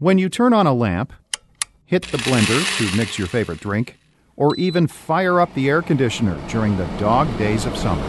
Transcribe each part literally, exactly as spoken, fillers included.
When you turn on a lamp, hit the blender to mix your favorite drink, or even fire up the air conditioner during the dog days of summer,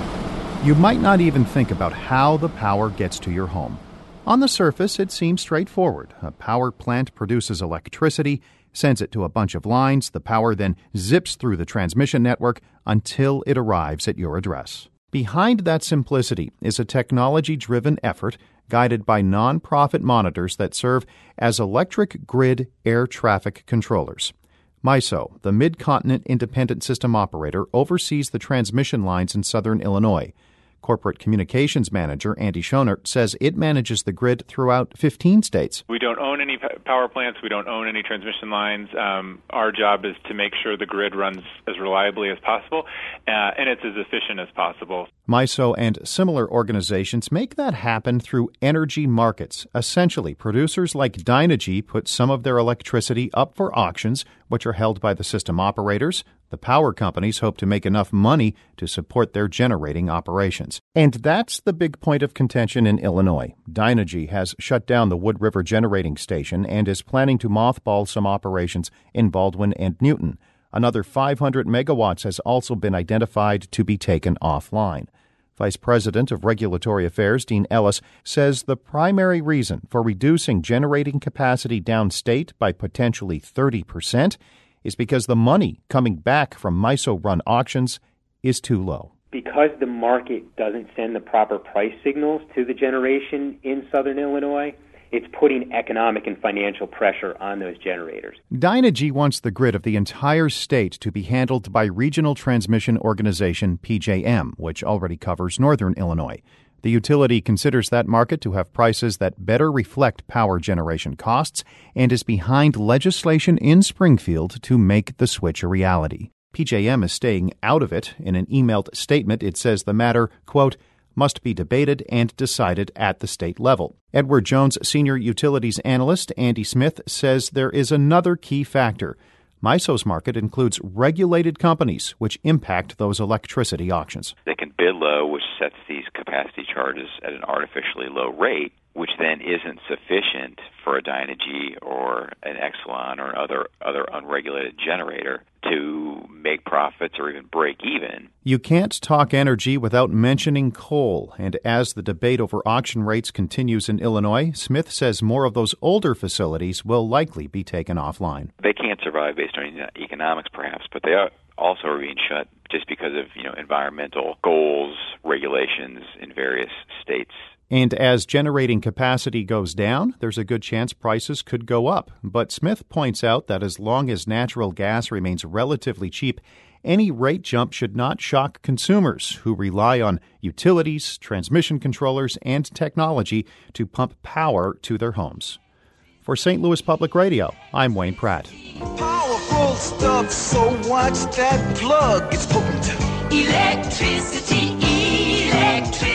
you might not even think about how the power gets to your home. On the surface, it seems straightforward. A power plant produces electricity, sends it to a bunch of lines. The power then zips through the transmission network until it arrives at your address. Behind that simplicity is a technology-driven effort guided by nonprofit monitors that serve as electric grid air traffic controllers. MISO, the Mid-Continent Independent System Operator, oversees the transmission lines in southern Illinois. Corporate Communications Manager Andy Schoenert says it manages the grid throughout fifteen states. We don't own any power plants. We don't own any transmission lines. Um, our job is to make sure the grid runs as reliably as possible, uh, and it's as efficient as possible. MISO and similar organizations make that happen through energy markets. Essentially, producers like Dynegy put some of their electricity up for auctions, which are held by the system operators. The power companies hope to make enough money to support their generating operations. And that's the big point of contention in Illinois. Dynegy has shut down the Wood River Generating Station and is planning to mothball some operations in Baldwin and Newton. Another five hundred megawatts has also been identified to be taken offline. Vice President of Regulatory Affairs Dean Ellis says the primary reason for reducing generating capacity downstate by potentially thirty percent is because the money coming back from MISO-run auctions is too low. Because the market doesn't send the proper price signals to the generation in southern Illinois, it's putting economic and financial pressure on those generators. Dynegy wants the grid of the entire state to be handled by Regional Transmission Organization P J M, which already covers northern Illinois. The utility considers that market to have prices that better reflect power generation costs and is behind legislation in Springfield to make the switch a reality. P J M is staying out of it. In an emailed statement, it says the matter, quote, must be debated and decided at the state level. Edward Jones Senior Utilities Analyst Andy Smith says there is another key factor. MISO's market includes regulated companies, which impact those electricity auctions. They can bid low, which sets these capacity charges at an artificially low rate, which then isn't sufficient for a Dynegy or an Exelon or other other unregulated generator to make profits or even break even. You can't talk energy without mentioning coal, and as the debate over auction rates continues in Illinois, Smith says more of those older facilities will likely be taken offline. They can't survive based on economics, perhaps, but they are also are being shut just because of, you know, environmental goals, regulations in various states. And as generating capacity goes down, there's a good chance prices could go up. But Smith points out that as long as natural gas remains relatively cheap, any rate jump should not shock consumers who rely on utilities, transmission controllers, and technology to pump power to their homes. For Saint Louis Public Radio, I'm Wayne Pratt. Powerful stuff, so watch that plug. It's potent. Electricity, electricity.